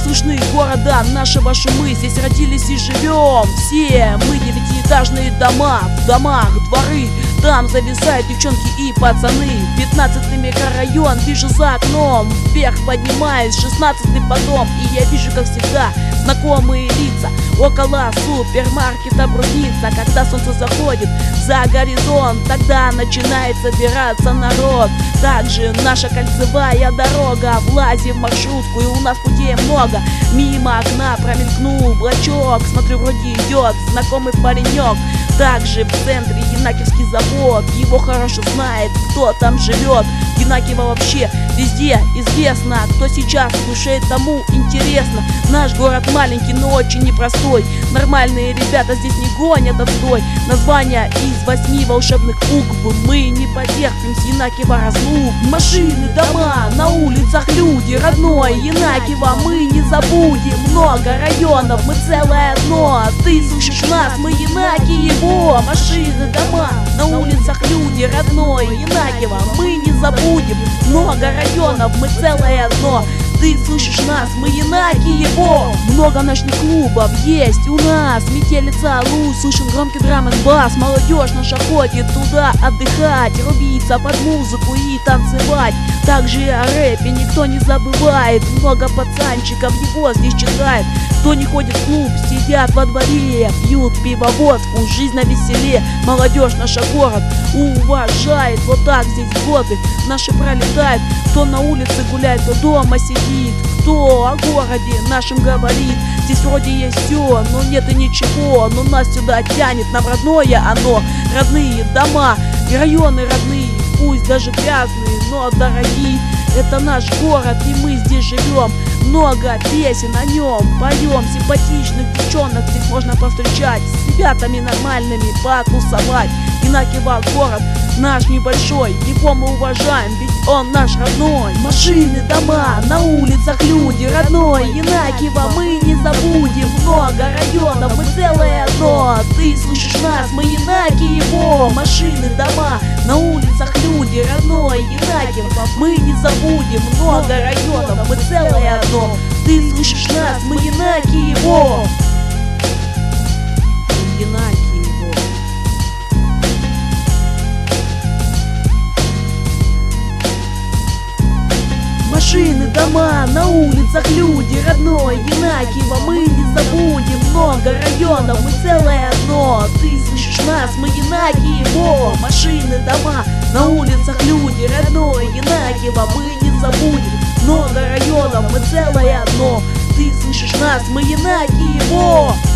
слышны города нашего шумы. Здесь родились и живем все мы. Девятиэтажные дома, в домах дворы, там зависают девчонки и пацаны. 15-й микрорайон вижу за окном, вверх поднимаюсь, 16-й потом. И я вижу, как всегда, знакомые лица около супермаркета Брусница. Когда солнце заходит за горизонт, тогда начинает собираться народ. Также наша кольцевая дорога, влазим в маршрутку, и у нас путей много. Мимо окна промелькнул блочок, смотрю, вроде идет знакомый паренек. Также в центре Янакиевский завод, его хорошо знает, кто там живет. Янакиево вообще везде известно, кто сейчас слушает, тому интересно. Наш город маленький, но очень непростой. Нормальные ребята здесь не гонят отстой. Название из 8 волшебных букв, мы не потерпим с Янакиева разлук. Машины, дома, на улицах люди, родной Янакиево мы не забудем. Много районов, мы целое одно. Ты слышишь нас, мы Янакиево. Машины, дома, на улицах люди, родной Янакиево мы не забудем. Много районов, мы целое одно. Ты слышишь нас, мы Янакиево. Много ночных клубов есть у нас, метелица луч, слышен громкий драм-н-бас. Молодежь наша ходит туда отдыхать, рубиться под музыку и танцевать. Также и о рэпе никто не забывает, много пацанчиков его здесь читает. Кто не ходит в клуб, сидят во дворе, пьют пиво, водку, жизнь навеселе. Молодежь наша город уважает, вот так здесь годы наши пролетают. Кто на улице гуляет, кто дома сидит, кто о городе нашем говорит. Здесь вроде есть все, но нет и ничего, но нас сюда тянет, нам родное оно. Родные дома и районы родные, пусть даже грязные, но дорогие. Это наш город, и мы здесь живем. Много песен о нем поем, симпатичных девчонок здесь можно повстречать, с ребятами нормальными потусовать. Янакиево город наш небольшой, его мы уважаем, ведь он наш родной. Машины, дома, на улицах люди, родной Янакиево мы не забудем. Много районов, мы целое одно. Ты слышишь нас, мы Янакиево. Машины, дома, на улицах люди, родной Янакиево мы не забудем. Много районов, мы целое одно. Ты слышишь нас, мы Янакиево. Янакиево. Машины, дома, на улицах люди, родной Янакиево мы не забудем. Много районов, мы целое одно. Ты слышишь нас, мы Янакиево. Машины, дома, на улицах люди, родной Янакиево мы не забудем. Много районов, мы целое одно. Ты слышишь нас, мы Янакиево.